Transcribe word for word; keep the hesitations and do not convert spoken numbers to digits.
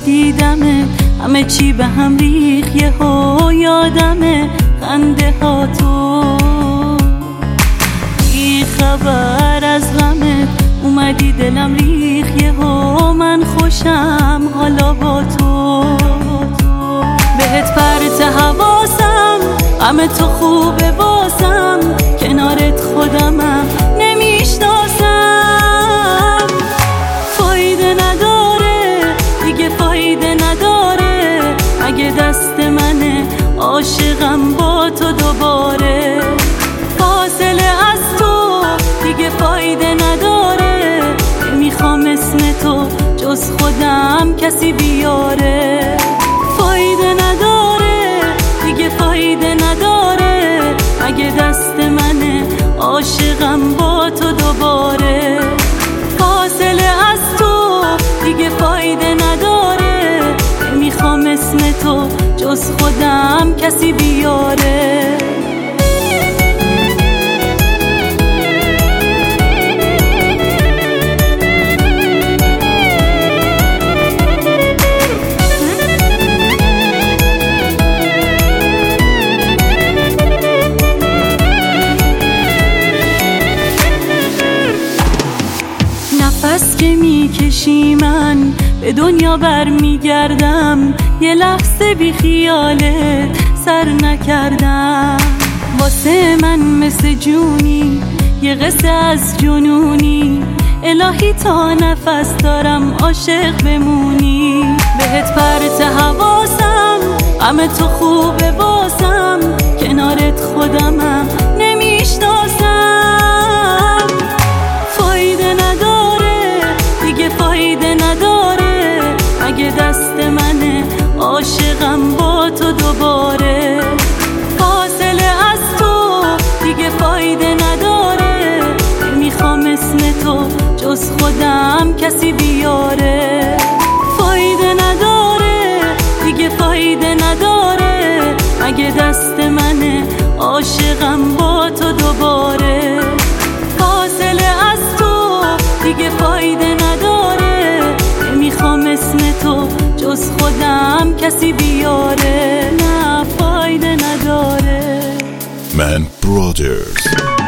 دیدمه همه چی به هم ریخ، یه ها یادمه خنده ها تو. بی خبر از غمت اومدی دلم ریخ، یه ها من خوشم حالا با تو. بهت پرت حواسم، غم تو خوبه واسم، کنارت خودمم نمیشناسم. فایده نداره دیگه، فایده نداره، اگه دست منه عاشقم با تو دوباره. فاصله از تو دیگه فایده نداره، نمیخوام اسم تو جز خودم کسی بیاره. فایده نداره دیگه، فایده نداره، اگه دست منه عاشقم با تو دوباره. فاصله از تو دیگه فایده نداره، نمیخوام اسم تو جز خودم کسی بیاره. نفس که میکشی من به دنیا برمیگردم، یه لحظه بی خیالت سر نکردم. واسه من مثل جونی، یه قصه از جنونی، الهی تا نفس دارم عاشق بمونی. بهت پرت حواسم، غم تو خوبه واسم، کنارت خودمم نمیشناسم. فایده نداره دیگه، فایده نداره، اگه دست منه عاشقم با تو دوباره. فاصله از تو دیگه فایده نداره، نمیخوام اسم تو جز خودم کسی بیاره. فایده نداره دیگه، فایده نداره، اگه دست منه عاشقم با تو دوباره. فاصله از تو دیگه فایده نداره، نمیخوام اسم تو جز خودم کسی بیاره. نه فایده نداره. من برادرز.